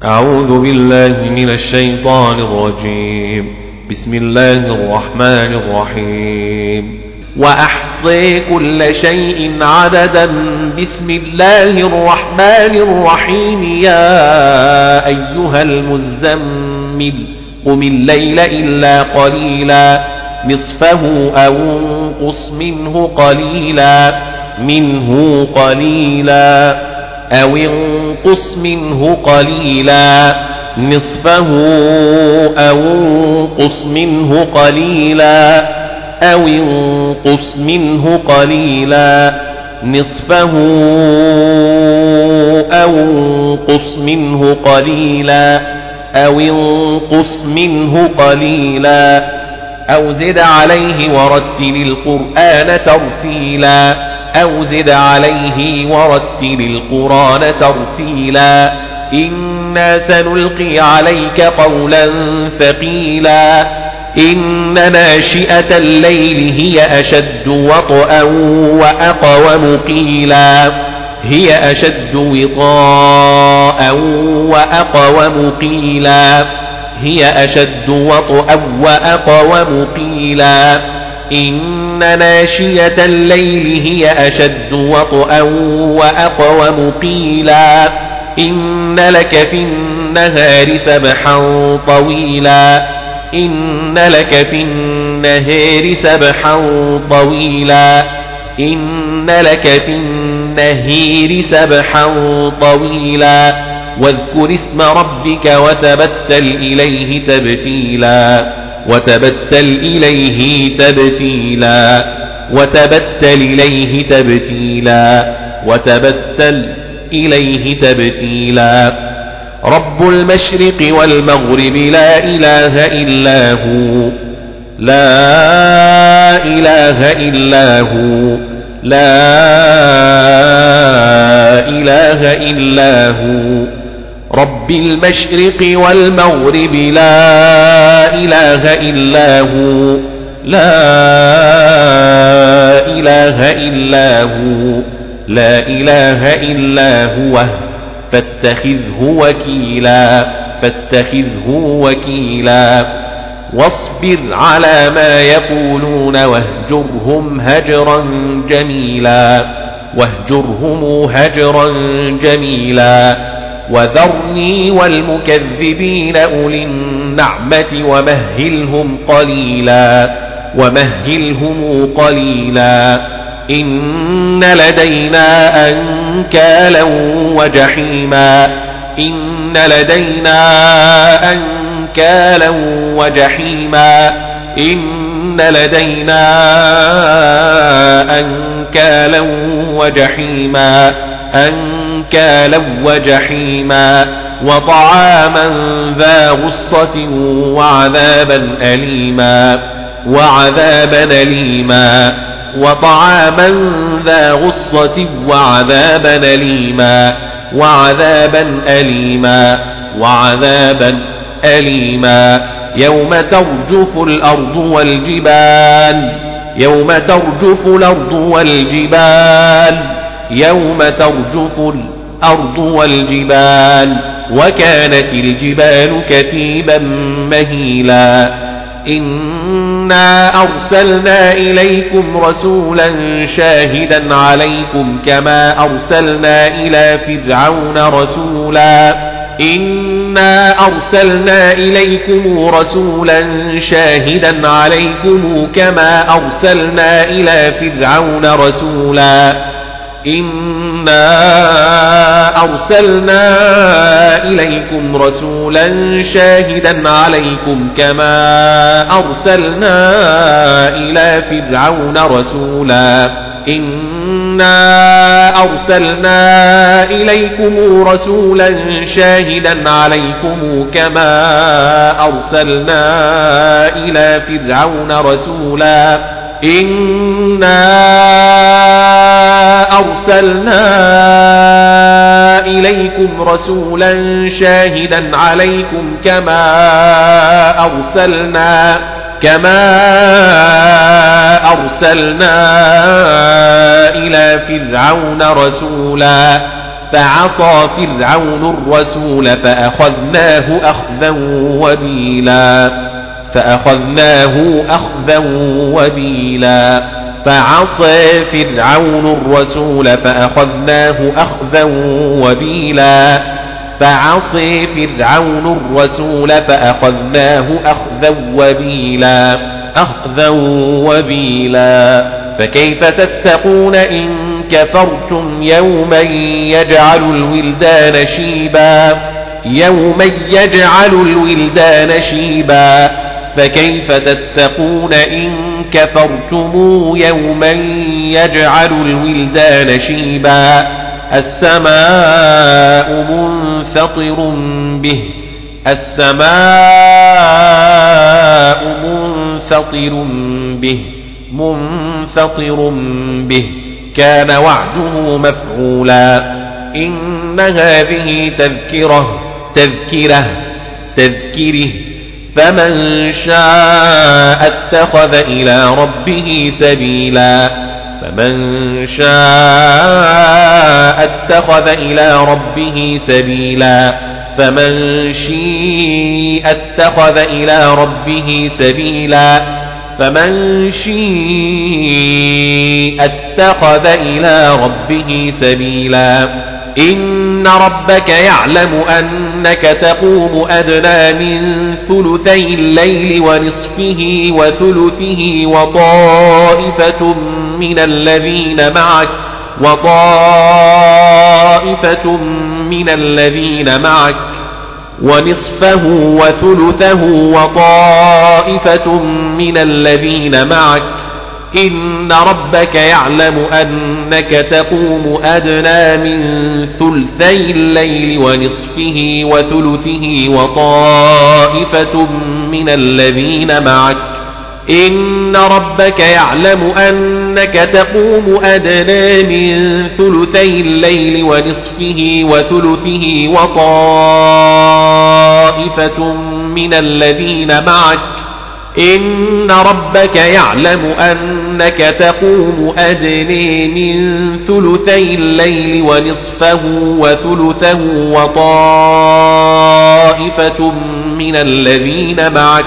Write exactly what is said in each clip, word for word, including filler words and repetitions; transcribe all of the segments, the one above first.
أعوذ بالله من الشيطان الرجيم. بسم الله الرحمن الرحيم. وأحصي كل شيء عددا. بسم الله الرحمن الرحيم. يا أيها المزمل قم الليل إلا قليلا نصفه أو انقص منه قليلا منه قليلا أو انقص منه قليلا نصفه أو انقص منه قليلا أو انقص منه قليلا نصفه أو انقص منه قليلا أو انقص منه قليلا أو زد عليه ورتل القرآن ترتيلا أو زد عليه ورتل القرآن ترتيلا إنا سنلقي عليك قولا ثقيلا إن ناشئة الليل هي أشد وطئا وأقوم قيلا هي أشد وطاء وأقوم قيلا هي أشد وطئا وأقوم قيلا إن ناشية الليل هي أشد وطئا وأقوم قيلا إن لك في النهار سبحا طويلا إن لك في النهار سبحا طويلا إن لك في النهار سبحا طويلا واذكر اسم ربك وتبتل إليه تبتيلا وتبتل إليه تبتيلا وتبتل إليه تبتيلا وتبتل إليه تبتيلا رب المشرق والمغرب لا إله إلا هو لا إله إلا هو لا إله إلا هو رب المشرق والمغرب لا إله إلا هو لا إله إلا هو لا إله إلا هو فاتخذه وكيلا فاتخذه وكيلا واصبر على ما يقولون واهجرهم هجرا جميلا واهجرهم هجرا جميلا وذرني والمكذبين أولي النعمة ومهلهم قليلا ومهلهم قليلا إن لدينا أنكالا وجحيما إن لدينا أنكالا وجحيما إن لدينا أنكالا وجحيما أنكالا وجحيما وطعاما ذا غصة وعذابا أليما وعذابا أليما وطعاما ذا غصة وعذابا أليما وعذابا أليما وعذابا أليما يوم ترجف الأرض والجبال يوم ترجف الأرض والجبال يوم ترجف الأرض والجبال وكانت الجبال كثيبا مهيلا إنا أرسلنا إليكم رسولا شاهدا عليكم كما أرسلنا إلى فرعون رسولا إنا أرسلنا إليكم رسولا شاهدا عليكم كما أرسلنا إلى فرعون رسولا إنا أرسلنا إليكم رسولا شاهدا عليكم كما أرسلنا إلى فرعون رسولا إنا أرسلنا إليكم رسولا شاهدا عليكم كما أرسلنا إلى فرعون رسولا إنا أرسلنا إليكم رسولا شاهدا عليكم كما أرسلنا كما أرسلنا إلى فرعون رسولا فعصى فرعون الرسول فأخذناه أخذا وبيلا فأخذناه أخذا وبيلا فعصى فرعون الرسول فأخذناه أخذا وبيلا فعصى فرعون الرسول فأخذناه أخذا وبيلا أخذا وبيلا فكيف تتقون إن كفرتم يوما يجعل الولدان شيبا يوما يجعل الولدان شيبا فكيف تتقون إن كفرتم يوما يجعل الولدان شيبا السماء منفطر به السماء منفطر به منفطر به كان وعده مفعولا إن هذه تذكرة تذكرة تذكره فمن شاء اتخذ إلى ربه سبيلا فمن شاء اتخذ إلى ربه سبيلا فمن شاء اتخذ إلى ربه سبيلا فمن شاء اتخذ إلى ربه سبيلا إن ربك يعلم أنك تقوم أدنى من ثلثي الليل ونصفه وثلثه وطائفة من الذين معك وطائفة من الذين معك ونصفه وثلثه وطائفة من الذين معك إن ربك يعلم أنك تقوم أدنى من ثلثي الليل ونصفه وثلثه وطائفة من الذين معك إن ربك يعلم أنك تقوم أدنى من ثلثي الليل ونصفه وثلثه وطائفة من الذين معك إن ربك يعلم أنك تقوم أدنى من ثلثي الليل ونصفه وثلثه وطائفة من الذين معك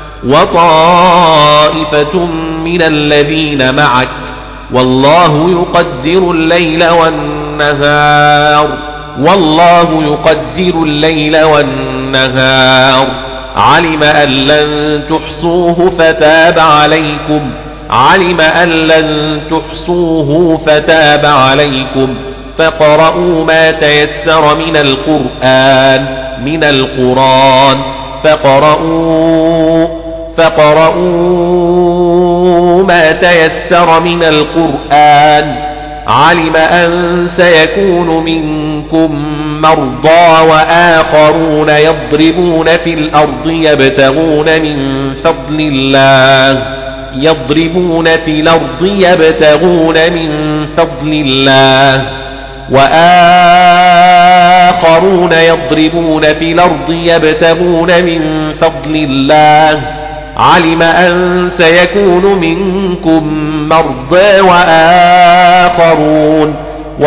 وطائفة من الذين معك والله يقدر الليل والنهار والله يقدر الليل والنهار علم أن لن تحصوه فتاب عليكم علم أن لن تحصوه فتاب عليكم فقرؤوا ما تيسر من القرآن من القرآن فقرؤوا فقرؤوا ما تيسر من القرآن علم أن سيكون منكم مرضى وآخرون يضربون في الأرض يبتغون من فضل الله يضربون في الأرض يبتغون من فضل الله وآخرون يضربون في الأرض يبتغون من فضل الله علم أن سيكون منكم مرضى وآخرون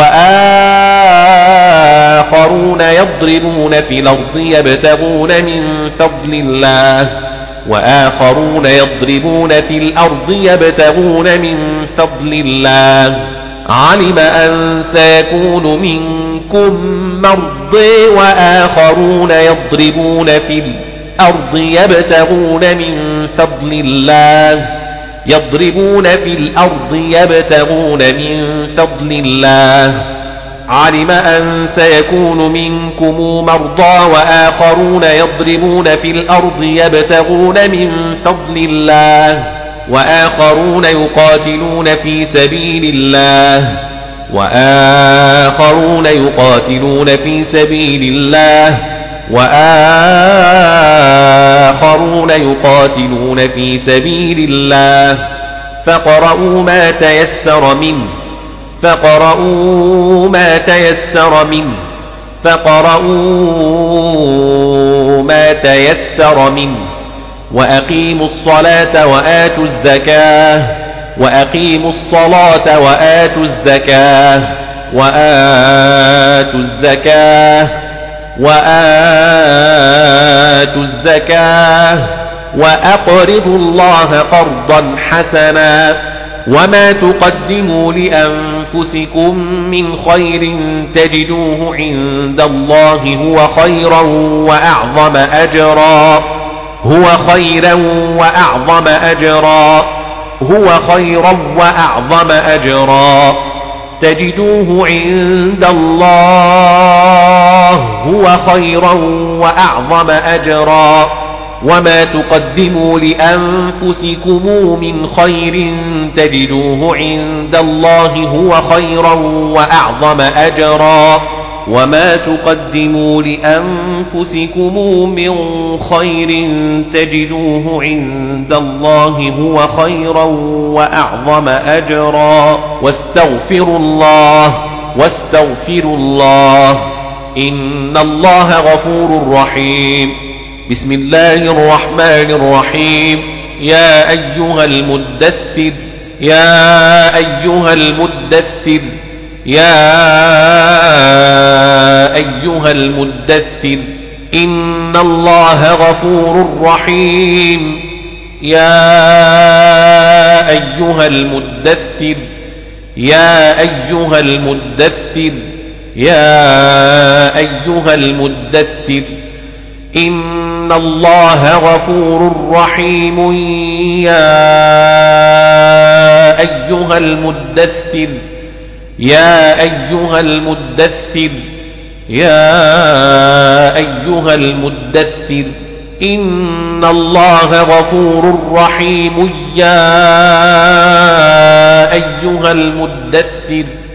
وآخرون يضربون في الأرض يبتغون من فضل الله وآخرون يضربون في الأرض يبتغون من فضل الله علم أن سيكون منكم مرضى وآخرون يضربون في الأرض يبتغون من فضل الله يضربون في الأرض يبتغون من فضل الله علم أن سيكون منكم مرضى وآخرون يضربون في الأرض يبتغون من فضل الله وآخرون يقاتلون في سبيل الله وآخرون يقاتلون في سبيل الله وآخرون يقاتلون في سبيل الله فقرؤوا ما تيسر منه فقرؤوا ما تيسر منه فقرؤوا ما تيسر منه وأقيموا الصلاة وآتوا الزكاة وأقيموا الصلاة وآتوا الزكاة وآتوا الزكاة وآتوا الزكاة وأقرضوا الله قرضا حسنا وما تقدموا لأنفسكم من خير تجدوه عند الله هو خيرا وأعظم أجرا هو خيرا وأعظم أجرا هو خيرا وأعظم أجرا تجدوه عند الله هو خيرا وأعظم أجرا وما تقدموا لأنفسكم من خير تجدوه عند الله هو خيرا وأعظم أجرا وما تقدموا لأنفسكم من خير تجدوه عند الله هو خيرا وأعظم أجرا واستغفروا الله واستغفروا الله إن الله غفور رحيم. بسم الله الرحمن الرحيم. يا أيها المدثر يا أيها المدثر يا أيها المدثر إن الله غفور رحيم. يا أيها المدثر يا أيها المدثر يا أيها المدثر إن الله غفور رحيم. يا أيها المدثر يا أيها المدثر يا أيها المدثر إن الله غفور رحيم. يا أيها المدثر